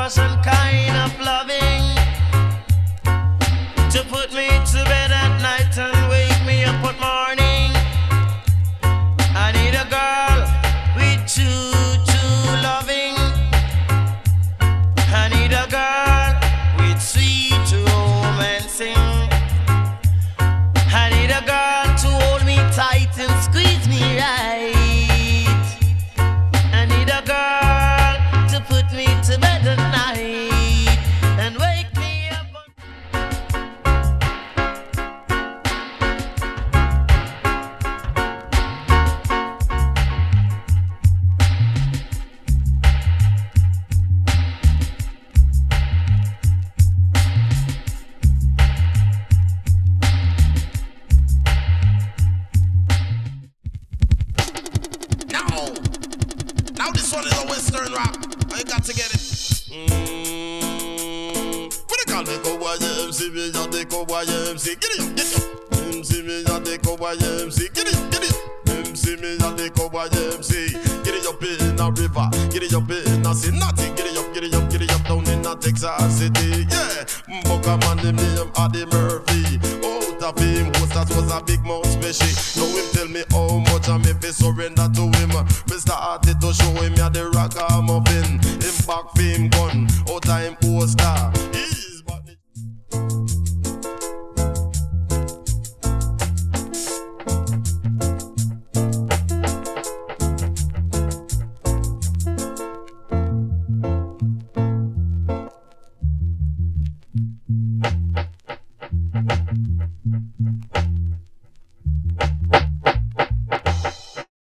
old-fashioned kind of loving to put me to bed at night and wake me up at morning. I need a girl with true loving. I need a girl with sweet romancing. I need a girl to hold me tight and squeeze me right. I need a girl to put me to bed at night and wake me up. Now this one is a Western rock. I got to get it. What they call the cowboy MC? Me and the cowboy MC. Get it, get it. MC me and the cowboy MC. Get it, get it. MC me and the cowboy MC. Get it up in a river. Get it up in a Cincinnati. Get it up, get it up, get it up down in a Texas City. Yeah, Bucka man the name Eddie Murphy. Out of him, Hostess was a big mouth special. Now him tell me how much I may fi surrender to him. Me started to show him ya the rock muffin. Him back for him gun, out of him poster. He's but the